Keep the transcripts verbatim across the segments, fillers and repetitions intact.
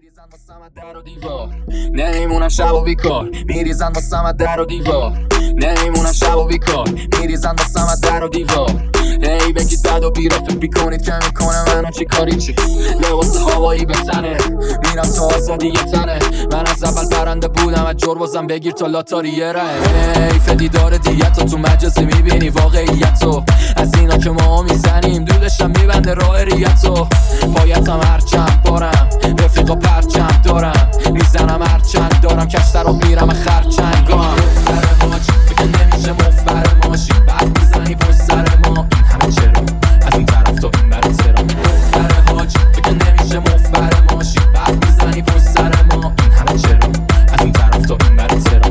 میریزن واسم در و دیوار، نمیمونم شب و بیکار. میریزن واسم در و دیوار، نمیمونم شب و بیکار. میریزن واسم در و دیوار. هی بگید بد و بیرا فکر بیکنید که میکنه منو چی کاری چی. لباس هوایی به تنه، میرم تا آزادی یه تنه. من از اول پرنده بودم، از جربازم بگیر تا لاتاری یه ره. حیف دیدار دیت تو مجازی میبینی واقعیتو. از اینا که ما میزنیم دودشم میبنده راه ریتو. پایتم هرچند بارم رفیقا پرچم دارم، میزنم هرچند دارم کشتر رو میرم خرچنگام. سر ما چی بگه نمیشه مفبر ماشی بعد میزنی پشت سر ما. این همه چرا از اون طرف تا این بره ترا. سر حاجی بگه نمیشه مفبر ماشی بعد میزنی پشت سر ما. این همه چرا از اون طرف تا این بره ترا.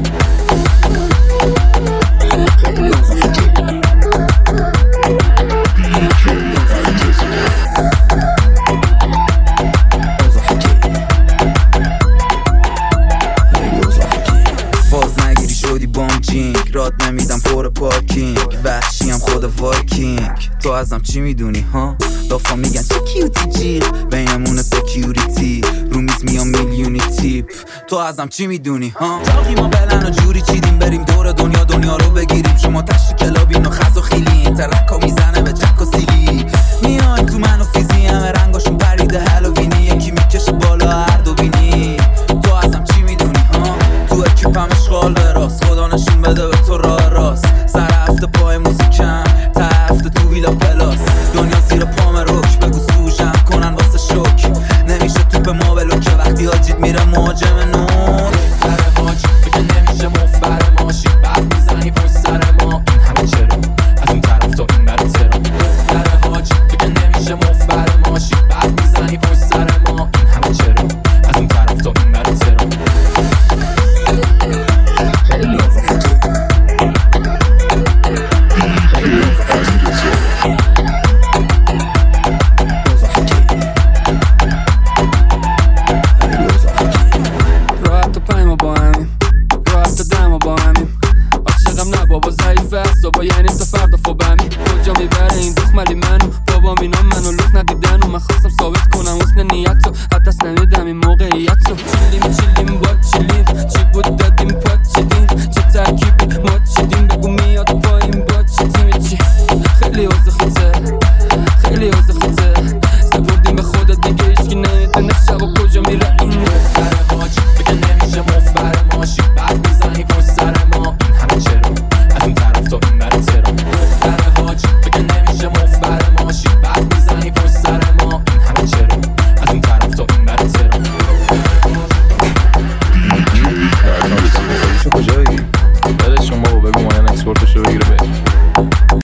راد نمیدم پر پارکینگ، وحشیم خود وایکینگ. تو ازم چی میدونی ها؟ دافا میگن چه کیوتی جیغ، بینمون سکیوریتی رو میز میام میلیونی تیپ. تو ازم چی میدونی ها؟ جاقی ما بلن و جوری چیدیم بریم دور دنیا دنیا رو بگیریم. شما تشت کلابین و خز و خیلین، ترکا میزنه به جک و سیلی. میان تو من و فیزی همه رنگاشون پریده هالووینی. یکی میکشه بالا هر دو بینی. تو ازم چی میدونی ها؟ تو اکیپم اشغال براست، خدا نشون بده به تو راه راست. سر هفته پای موزیکم، تا هفته تو ویلا پلاس. دنیا زیر پام روک، بگو سوشم کنن واسه شوک. نمیشه توپ ما بلو که وقتی حاجید میره مهاجم نور. سر حاجی بگه نمیشه مفبر ماشی بعد میزنی پشت سر ما. این همه چرا از اون طرف تا این بره ترا. سر حاجی بگه نمیشه مفبر ماشی بعد میزنی پشت سر ما. این همه چرا از اون طرف تا این بره ترا. با یعنی تا فردا فوبمی کجا میبره این دخملی منو. بابا مینا منو لوک ندیدن و من خواستم ثابت کنم حسن نیت رو. حتی نمیدم این موقعیت رو. چیلی میچیلی